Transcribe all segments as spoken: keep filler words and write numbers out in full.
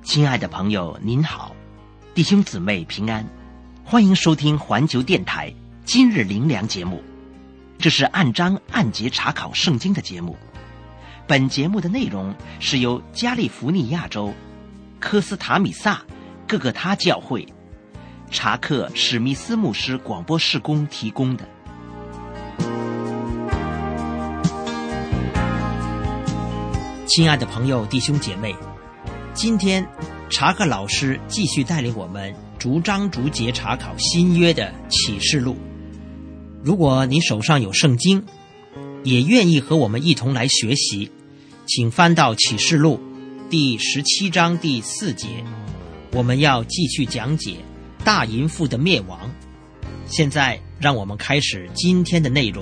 亲爱的朋友您好，弟兄姊妹平安，欢迎收听环球电台今日灵粮节目。这是按章按节查考圣经的节目。本节目的内容是由加利福尼亚州科斯塔米萨各个他教会查克史密斯牧师广播事工提供的。亲爱的朋友弟兄姐妹，今天查克老师继续带领我们逐章逐节查考新约的启示录。如果你手上有圣经，也愿意和我们一同来学习，请翻到启示录第十七章第四节，我们要继续讲解大淫妇的灭亡。现在让我们开始今天的内容。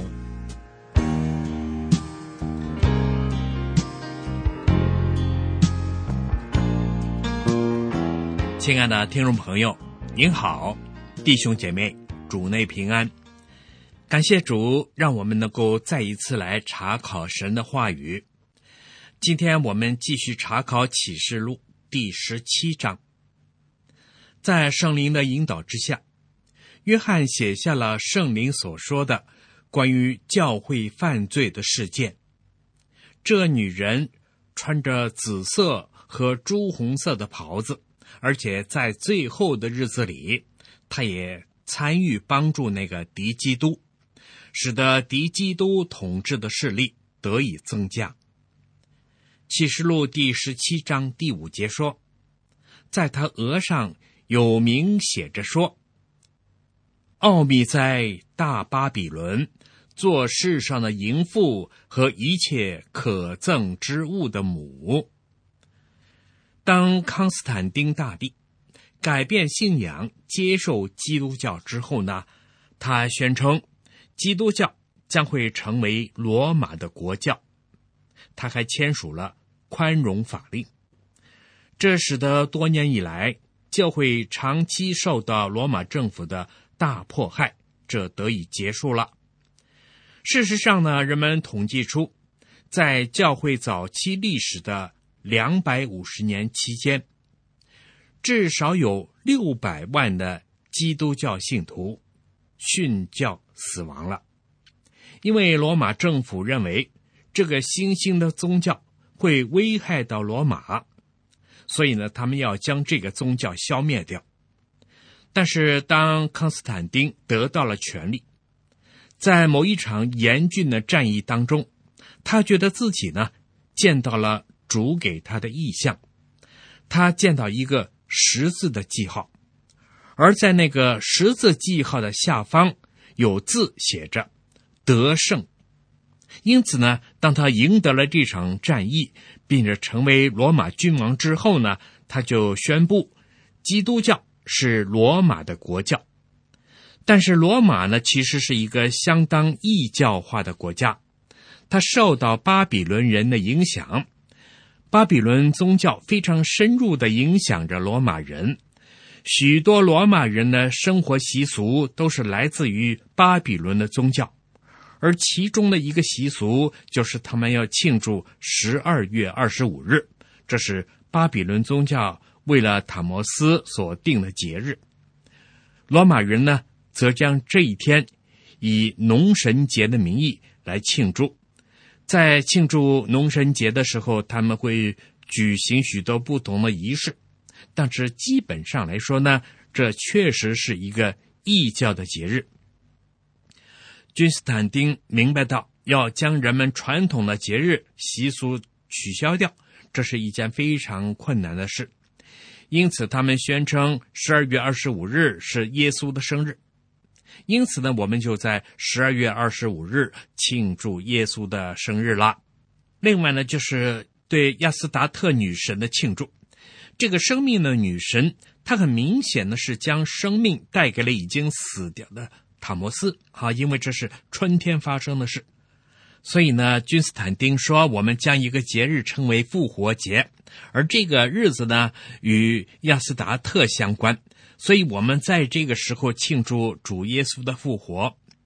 亲爱的听众朋友，您好，弟兄姐妹，主内平安。感谢主，让我们能够再一次来查考神的话语。今天我们继续查考启示录第十七章。在圣灵的引导之下，约翰写下了圣灵所说的关于教会犯罪的事件。这女人穿着紫色和朱红色的袍子，而且在最后的日子里，她也参与帮助那个敌基督，使得敌基督统治的势力得以增加。启示录第十七章第五节说，在他额上有名写着说，奥秘在大巴比伦，做世上的淫妇和一切可憎之物的母。当康斯坦丁大帝改变信仰接受基督教之后呢，他宣称基督教将会成为罗马的国教。他还签署了宽容法令，这使得多年以来教会长期受到罗马政府的大迫害，这得以结束了。事实上呢，人们统计出在教会早期历史的两百五十年期间，至少有六百万的基督教信徒殉教死亡了。因为罗马政府认为这个新兴的宗教会危害到罗马，所以呢，他们要将这个宗教消灭掉。但是当康斯坦丁得到了权力，在某一场严峻的战役当中，他觉得自己呢见到了主给他的异象。他见到一个十字的记号，而在那个十字记号的下方有字写着得胜。因此呢，当他赢得了这场战役，并且成为罗马君王之后呢，他就宣布基督教是罗马的国教。但是罗马呢，其实是一个相当异教化的国家，它受到巴比伦人的影响。巴比伦宗教非常深入地影响着罗马人，许多罗马人的生活习俗都是来自于巴比伦的宗教。而其中的一个习俗就是他们要庆祝十二月二十五日，这是巴比伦宗教为了塔摩斯所定的节日。罗马人呢，则将这一天以农神节的名义来庆祝。在庆祝农神节的时候，他们会举行许多不同的仪式，但是基本上来说呢，这确实是一个异教的节日。君士坦丁明白到要将人们传统的节日习俗取消掉，这是一件非常困难的事。因此他们宣称十二月二十五日是耶稣的生日。因此呢，我们就在十二月二十五日庆祝耶稣的生日了。另外呢，就是对亚斯达特女神的庆祝。这个生命的女神，她很明显的是将生命带给了已经死掉的塔摩斯啊，因为这是春天发生的事。所以呢，君士坦丁说我们将一个节日称为复活节，而这个日子呢与亚斯达特相关，所以我们在这个时候庆祝主耶稣的复活。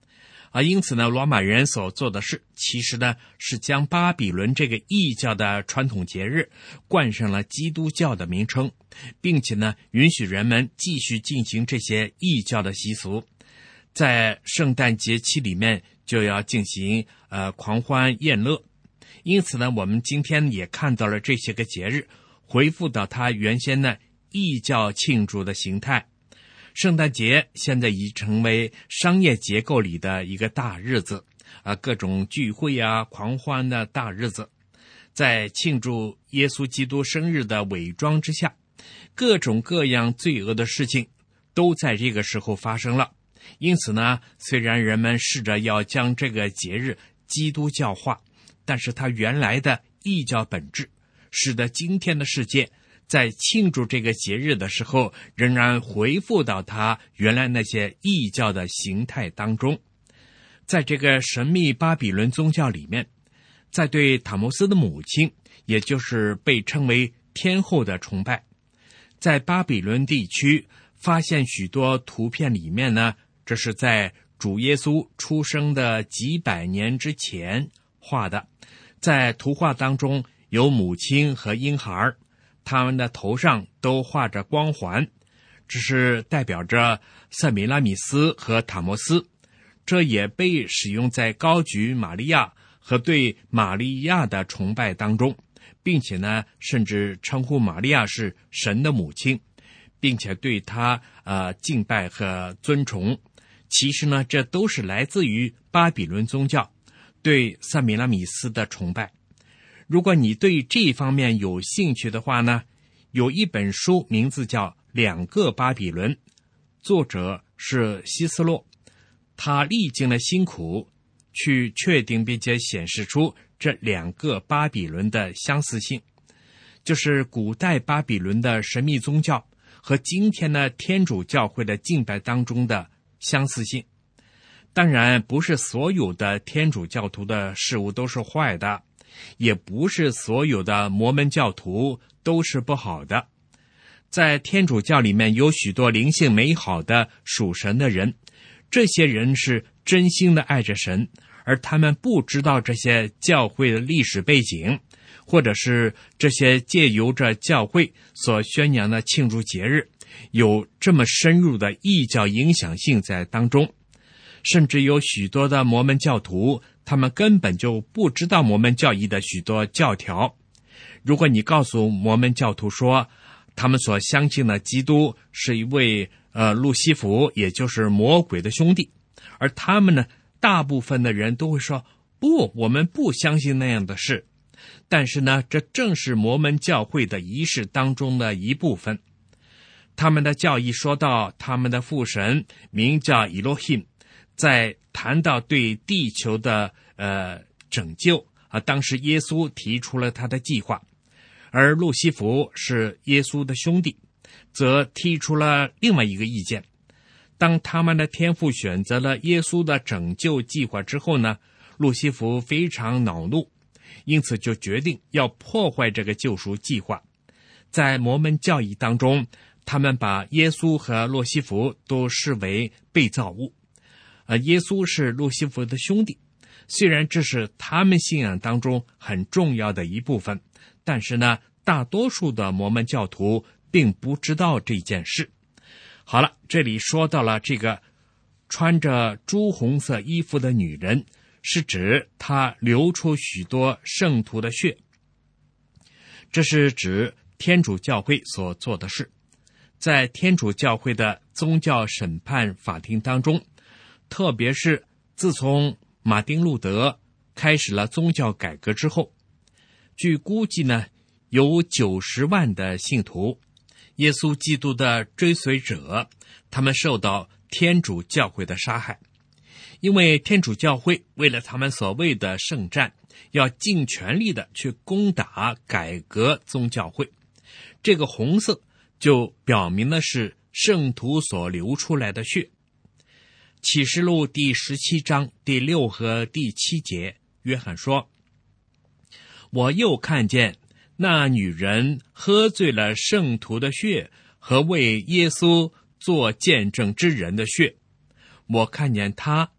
啊，因此呢，罗马人所做的事，其实呢是将巴比伦这个异教的传统节日冠上了基督教的名称，并且呢，允许人们继续进行这些异教的习俗。在圣诞节期里面就要进行呃狂欢宴乐，因此呢，我们今天也看到了这些个节日恢复到它原先呢异教庆祝的形态。圣诞节现在已成为商业结构里的一个大日子啊，各种聚会啊、狂欢的大日子，在庆祝耶稣基督生日的伪装之下，各种各样罪恶的事情都在这个时候发生了。因此呢，虽然人们试着要将这个节日基督教化，但是它原来的异教本质，使得今天的世界在庆祝这个节日的时候，仍然回复到它原来那些异教的形态当中。在这个神秘巴比伦宗教里面，在对塔摩斯的母亲，也就是被称为天后的崇拜，在巴比伦地区发现许多图片里面呢，这是在主耶稣出生的几百年之前画的。在图画当中有母亲和婴孩，他们的头上都画着光环，这是代表着塞米拉米斯和塔摩斯。这也被使用在高举玛利亚和对玛利亚的崇拜当中，并且呢，甚至称呼玛利亚是神的母亲，并且对她呃敬拜和尊崇。其实呢，这都是来自于巴比伦宗教对塞米拉米斯的崇拜。如果你对这方面有兴趣的话呢，有一本书名字叫《两个巴比伦》，作者是希斯洛，他历经了辛苦去确定并且显示出这两个巴比伦的相似性，就是古代巴比伦的神秘宗教和今天的天主教会的敬拜当中的相似性。当然，不是所有的天主教徒的事物都是坏的，也不是所有的摩门教徒都是不好的。在天主教里面有许多灵性美好的属神的人，这些人是真心的爱着神，而他们不知道这些教会的历史背景，或者是这些借由着教会所宣扬的庆祝节日有这么深入的异教影响性在当中。甚至有许多的摩门教徒，他们根本就不知道摩门教义的许多教条。如果你告诉摩门教徒说他们所相信的基督是一位呃路西弗，也就是魔鬼的兄弟，而他们呢，大部分的人都会说不，我们不相信那样的事。但是呢，这正是摩门教会的仪式当中的一部分。他们的教义说到他们的父神名叫以罗辛，在谈到对地球的呃拯救啊，当时耶稣提出了他的计划，而路西弗是耶稣的兄弟，则提出了另外一个意见。当他们的天父选择了耶稣的拯救计划之后呢，路西弗非常恼怒，因此就决定要破坏这个救赎计划。在摩门教义当中，他们把耶稣和路西弗都视为被造物。呃，耶稣是路西弗的兄弟，虽然这是他们信仰当中很重要的一部分，但是呢，大多数的摩门教徒并不知道这件事。好了，这里说到了这个穿着朱红色衣服的女人，是指她流出许多圣徒的血，这是指天主教会所做的事。在天主教会的宗教审判法庭当中，特别是自从马丁路德开始了宗教改革之后，据估计呢，有九十万的信徒，耶稣基督的追随者，他们受到天主教会的杀害。因为天主教会为了他们所谓的圣战，要尽全力的去攻打改革宗教会。这个红色就表明的是圣徒所流出来的血。启示录第十七章第六和第七节，约翰说，我又看见那女人喝醉了圣徒的血和为耶稣做见证之人的血，我看见她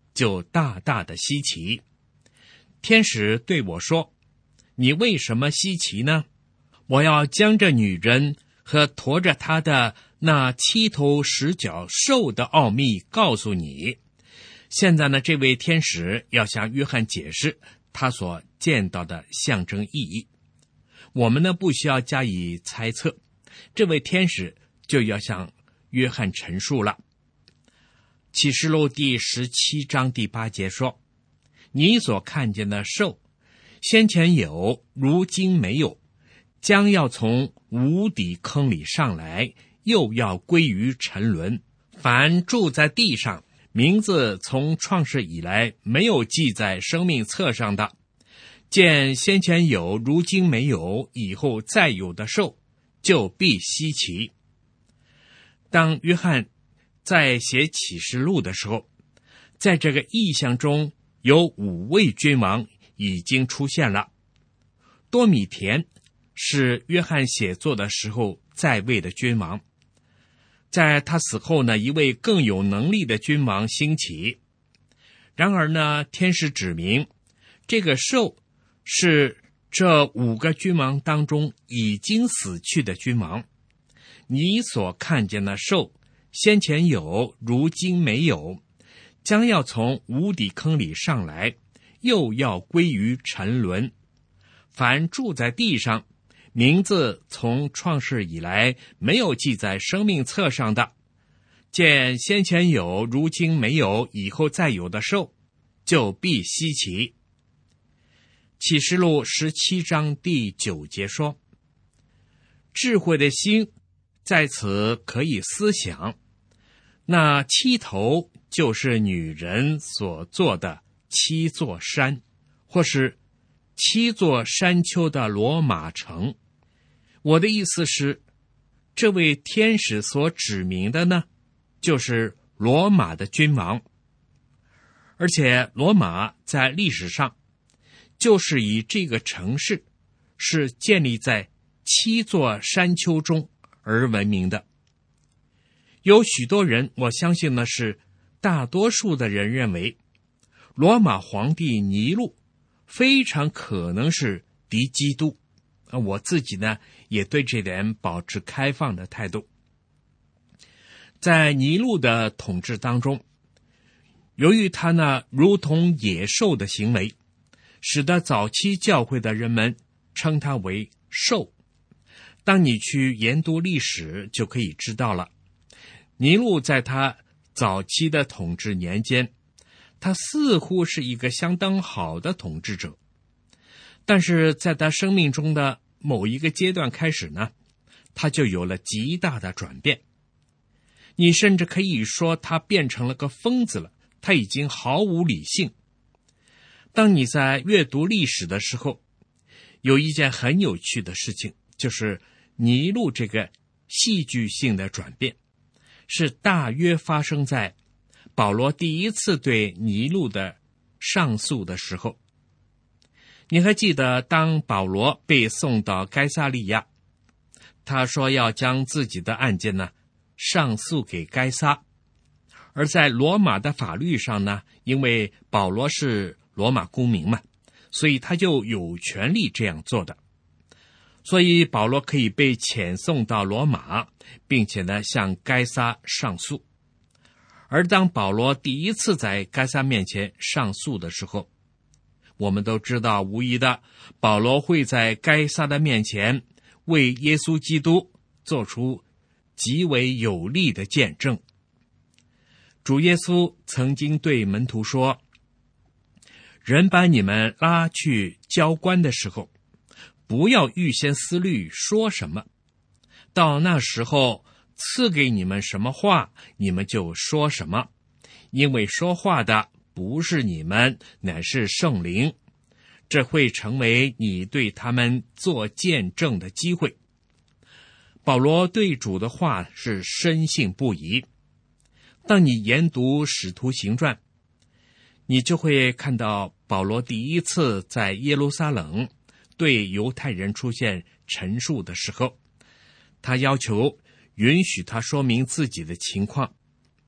就大大的稀奇。天使对我说，你为什么稀奇呢？我要将这女人和驮着她的那七头十角兽的奥秘告诉你。现在呢，这位天使要向约翰解释他所见到的象征意义。我们呢，不需要加以猜测，这位天使就要向约翰陈述了。启示录第十七章第八节说，你所看见的兽，先前有，如今没有，将要从无底坑里上来，又要归于沉沦。凡住在地上，名字从创世以来没有记在生命册上的，见先前有，如今没有，以后再有的兽，就必稀奇。当约翰在写启示录的时候，在这个意象中有五位君王已经出现了。多米田是约翰写作的时候在位的君王，在他死后呢，一位更有能力的君王兴起。然而呢，天使指明这个兽是这五个君王当中已经死去的君王。你所看见的兽，先前有，如今没有，将要从无底坑里上来，又要归于沉沦。凡住在地上，名字从创世以来没有记在生命册上的，见先前有，如今没有，以后再有的兽，就必稀奇。启示录十七章第九节说，智慧的心在此可以思想，那七头就是女人所做的七座山，或是七座山丘的罗马城。我的意思是，这位天使所指明的呢，就是罗马的君王。而且罗马在历史上就是以这个城市是建立在七座山丘中而闻名的。有许多人，我相信呢是大多数的人认为，罗马皇帝尼禄非常可能是敌基督。我自己呢也对这点保持开放的态度。在尼禄的统治当中，由于他那如同野兽的行为，使得早期教会的人们称他为兽。当你去研读历史，就可以知道了，尼禄在他早期的统治年间，他似乎是一个相当好的统治者，但是在他生命中的某一个阶段开始呢，他就有了极大的转变。你甚至可以说他变成了个疯子了，他已经毫无理性。当你在阅读历史的时候，有一件很有趣的事情，就是尼禄这个戏剧性的转变，是大约发生在保罗第一次对尼禄的上诉的时候。你还记得，当保罗被送到该撒利亚，他说要将自己的案件呢上诉给该撒，而在罗马的法律上呢，因为保罗是罗马公民嘛，所以他就有权利这样做的。所以保罗可以被遣送到罗马，并且呢向该撒上诉。而当保罗第一次在该撒面前上诉的时候，我们都知道，无疑的，保罗会在该撒的面前为耶稣基督做出极为有力的见证。主耶稣曾经对门徒说，人把你们拉去交官的时候，不要预先思虑说什么，到那时候赐给你们什么话，你们就说什么，因为说话的不是你们，乃是圣灵，这会成为你对他们做见证的机会。保罗对主的话是深信不疑。当你研读使徒行传，你就会看到保罗第一次在耶路撒冷对犹太人出现陈述的时候，他要求允许他说明自己的情况。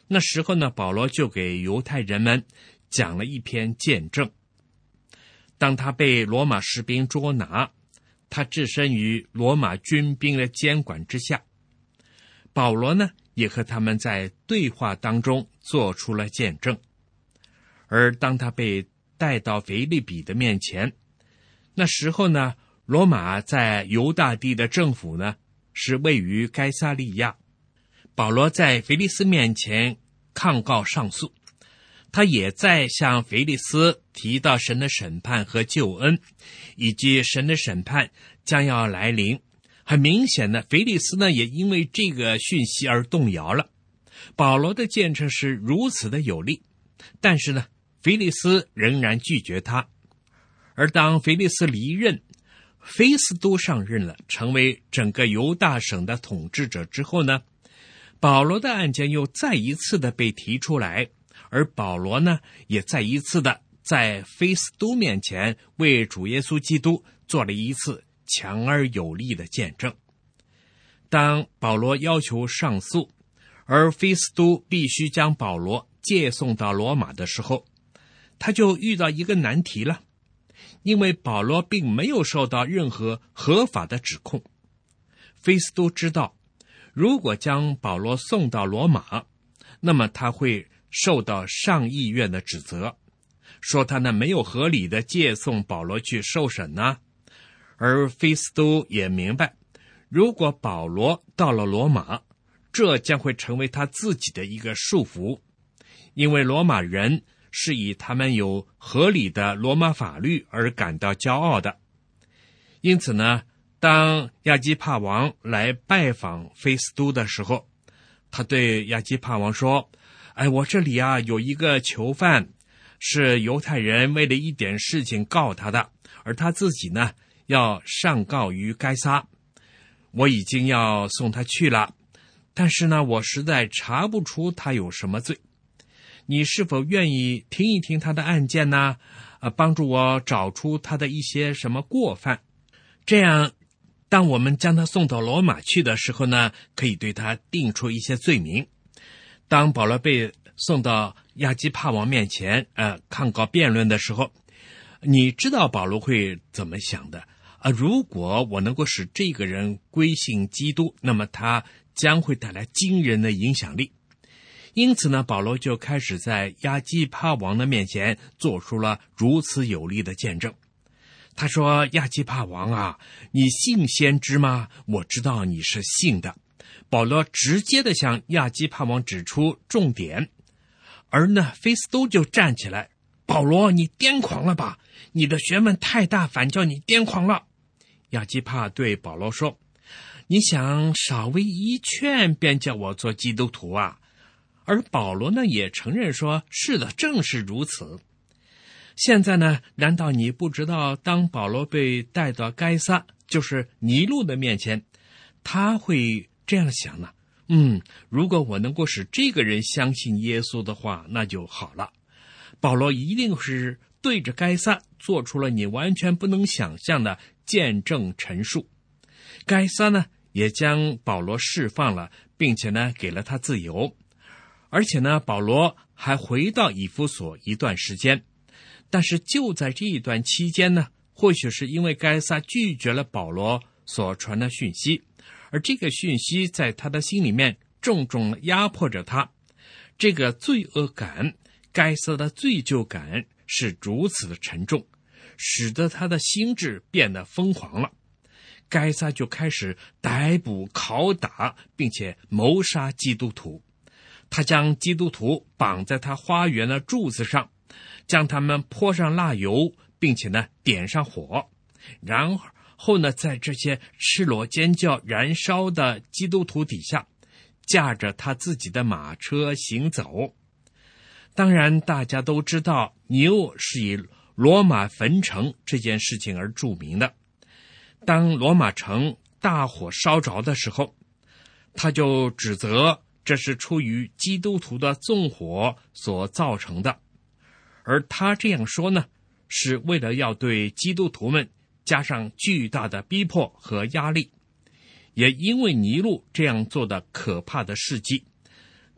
那时候呢，保罗就给犹太人们讲了一篇见证。当他被罗马士兵捉拿，他置身于罗马军兵的监管之下，保罗呢也和他们在对话当中做出了见证。而当他被带到腓立比的面前，那时候呢，罗马在犹大地的政府呢是位于该撒利亚。保罗在腓利斯面前抗告上诉，他也在向腓利斯提到神的审判和救恩，以及神的审判将要来临。很明显的，腓利斯呢也因为这个讯息而动摇了。保罗的见证是如此的有力，但是呢，腓利斯仍然拒绝他。而当腓利斯离任，菲斯都上任了，成为整个犹大省的统治者之后呢，保罗的案件又再一次的被提出来，而保罗呢也再一次的在菲斯都面前为主耶稣基督做了一次强而有力的见证。当保罗要求上诉，而菲斯都必须将保罗借送到罗马的时候，他就遇到一个难题了，因为保罗并没有受到任何合法的指控。菲斯都知道，如果将保罗送到罗马，那么他会受到上议院的指责，说他呢没有合理的借送保罗去受审呢、啊。而菲斯都也明白，如果保罗到了罗马，这将会成为他自己的一个束缚，因为罗马人是以他们有合理的罗马法律而感到骄傲的。因此呢，当亚基帕王来拜访菲斯都的时候，他对亚基帕王说，哎，我这里啊有一个囚犯，是犹太人为了一点事情告他的，而他自己呢要上告于该撒，我已经要送他去了，但是呢我实在查不出他有什么罪，你是否愿意听一听他的案件呢？呃，帮助我找出他的一些什么过犯，这样当我们将他送到罗马去的时候呢，可以对他定出一些罪名。当保罗被送到亚基帕王面前呃，抗告辩论的时候，你知道保罗会怎么想的啊？如果我能够使这个人归信基督，那么他将会带来惊人的影响力。因此呢，保罗就开始在亚基帕王的面前做出了如此有力的见证。他说，亚基帕王啊，你信先知吗？我知道你是信的。保罗直接的向亚基帕王指出重点，而呢，菲斯都就站起来，保罗，你癫狂了吧？你的学问太大，反叫你癫狂了。亚基帕对保罗说，你想稍微一劝便叫我做基督徒啊？而保罗呢也承认说，是的，正是如此。现在呢，难道你不知道当保罗被带到该撒，就是尼禄的面前，他会这样想呢？嗯，如果我能够使这个人相信耶稣的话，那就好了。保罗一定是对着该撒做出了你完全不能想象的见证陈述。该撒呢也将保罗释放了，并且呢给了他自由。而且呢，保罗还回到以弗所一段时间，但是就在这一段期间呢，或许是因为该撒拒绝了保罗所传的讯息，而这个讯息在他的心里面重重压迫着他。这个罪恶感，该撒的罪疚感是如此的沉重，使得他的心智变得疯狂了。该撒就开始逮捕、拷打，并且谋杀基督徒。他将基督徒绑在他花园的柱子上，将他们泼上蜡油，并且呢点上火，然后呢在这些赤裸尖叫燃烧的基督徒底下，驾着他自己的马车行走。当然大家都知道，牛是以罗马焚城这件事情而著名的。当罗马城大火烧着的时候，他就指责这是出于基督徒的纵火所造成的，而他这样说呢，是为了要对基督徒们加上巨大的逼迫和压力。也因为尼禄这样做的可怕的事迹，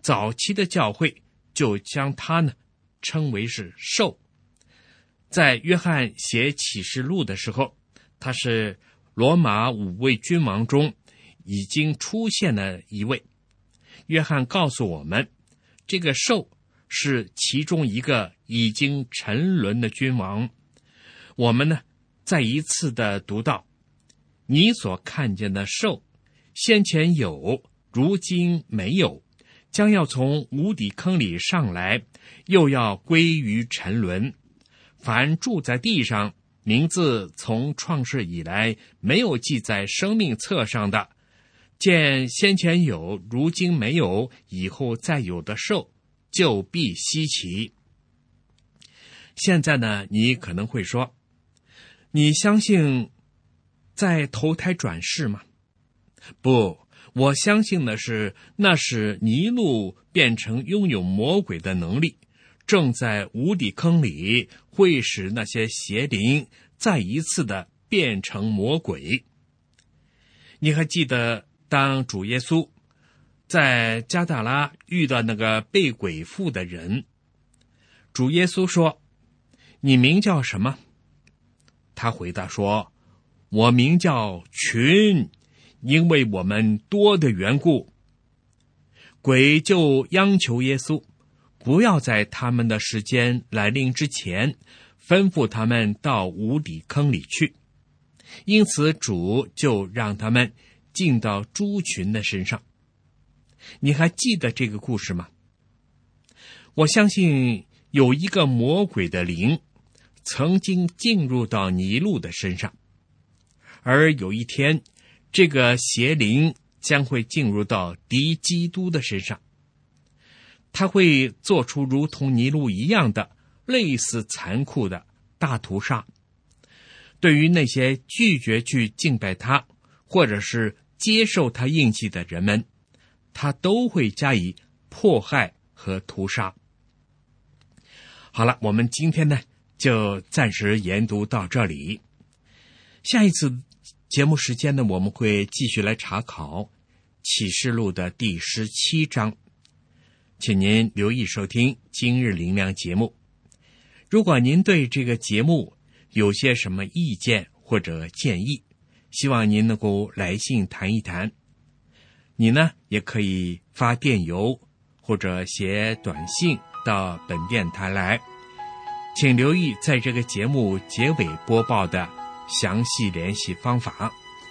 早期的教会就将它呢称为是兽。在约翰写启示录的时候，他是罗马五位君王中已经出现了一位。约翰告诉我们，这个兽是其中一个已经沉沦的君王。我们呢再一次的读到，你所看见的兽，先前有，如今没有，将要从无底坑里上来，又要归于沉沦。凡住在地上，名字从创世以来没有记在生命册上的，见先前有，如今没有，以后再有的兽，就必稀奇。现在呢，你可能会说，你相信在投胎转世吗？不，我相信的是，那是尼禄变成拥有魔鬼的能力，正在无底坑里会使那些邪灵再一次的变成魔鬼。你还记得当主耶稣在加大拉遇到那个被鬼附的人，主耶稣说，你名叫什么？他回答说，我名叫群，因为我们多的缘故。鬼就央求耶稣，不要在他们的时间来临之前吩咐他们到无底坑里去，因此主就让他们进到猪群的身上。你还记得这个故事吗？我相信有一个魔鬼的灵曾经进入到尼禄的身上，而有一天这个邪灵将会进入到敌基督的身上，他会做出如同尼禄一样的类似残酷的大屠杀。对于那些拒绝去敬拜他或者是接受他印记的人们，他都会加以迫害和屠杀。好了，我们今天呢就暂时研读到这里。下一次节目时间呢，我们会继续来查考启示录的第十七章，请您留意收听今日灵粮节目。如果您对这个节目有些什么意见或者建议，希望您能够来信谈一谈。你呢也可以发电邮或者写短信到本电台来，请留意在这个节目结尾播报的详细联系方法。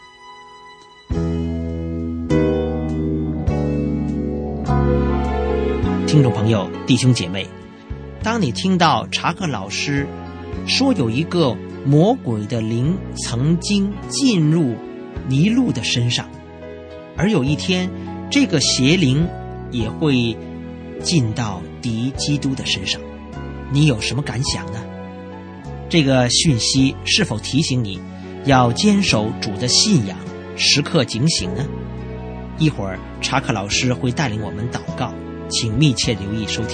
听众朋友，弟兄姐妹，当你听到查克老师说有一个魔鬼的灵曾经进入尼禄的身上，而有一天这个邪灵也会进到敌基督的身上，你有什么感想呢？这个讯息是否提醒你要坚守主的信仰，时刻警醒呢？一会儿查克老师会带领我们祷告，请密切留意收听。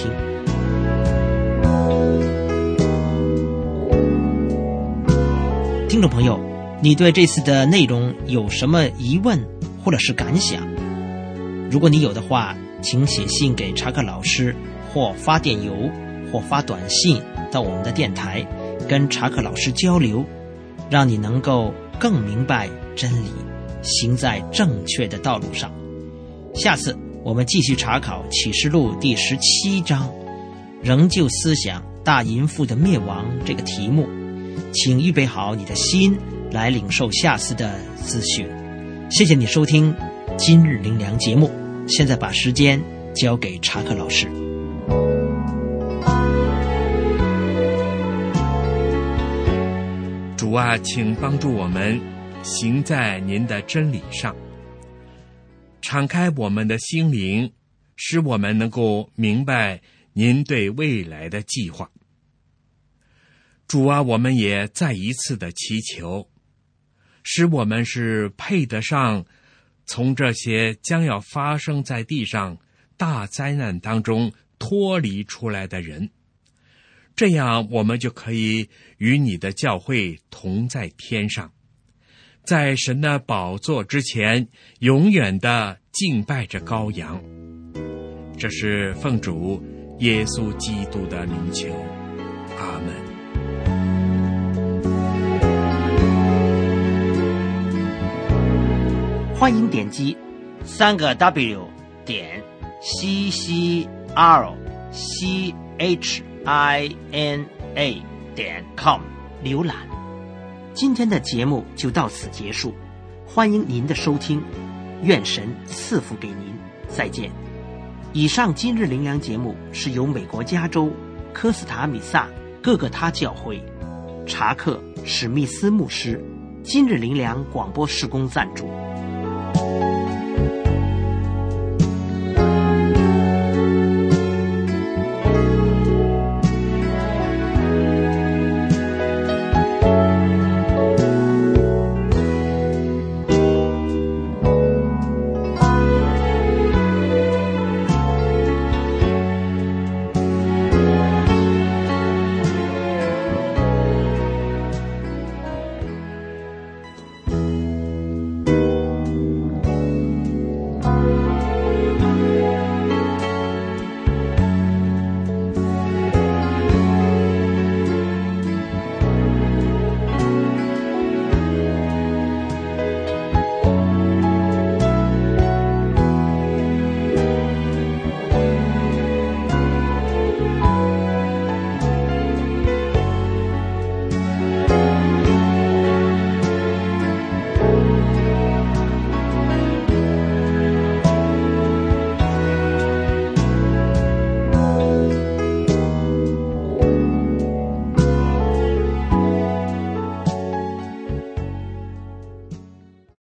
听众朋友，你对这次的内容有什么疑问或者是感想？如果你有的话，请写信给查克老师，或发电邮，或发短信到我们的电台，跟查克老师交流，让你能够更明白真理，行在正确的道路上。下次我们继续查考启示录第十七章，仍旧思想大淫妇的灭亡这个题目，请预备好你的心来领受下次的资讯。谢谢你收听今日灵粮节目，现在把时间交给查克老师。 主啊，请帮助我们行在您的真理上，敞开我们的心灵，使我们能够明白您对未来的计划。主啊，我们也再一次的祈求，使我们是配得上从这些将要发生在地上大灾难当中脱离出来的人，这样我们就可以与你的教会同在天上，在神的宝座之前永远的敬拜着羔羊。 这是奉主耶稣基督的名求，阿们。 欢迎点击三个 W 点 C C R C H I N A 点 com 浏览。今天的节目就到此结束，欢迎您的收听，愿神赐福给您，再见。以上今日灵粮节目是由美国加州科斯塔米萨各个他教会查克史密斯牧师今日灵粮广播事工赞助。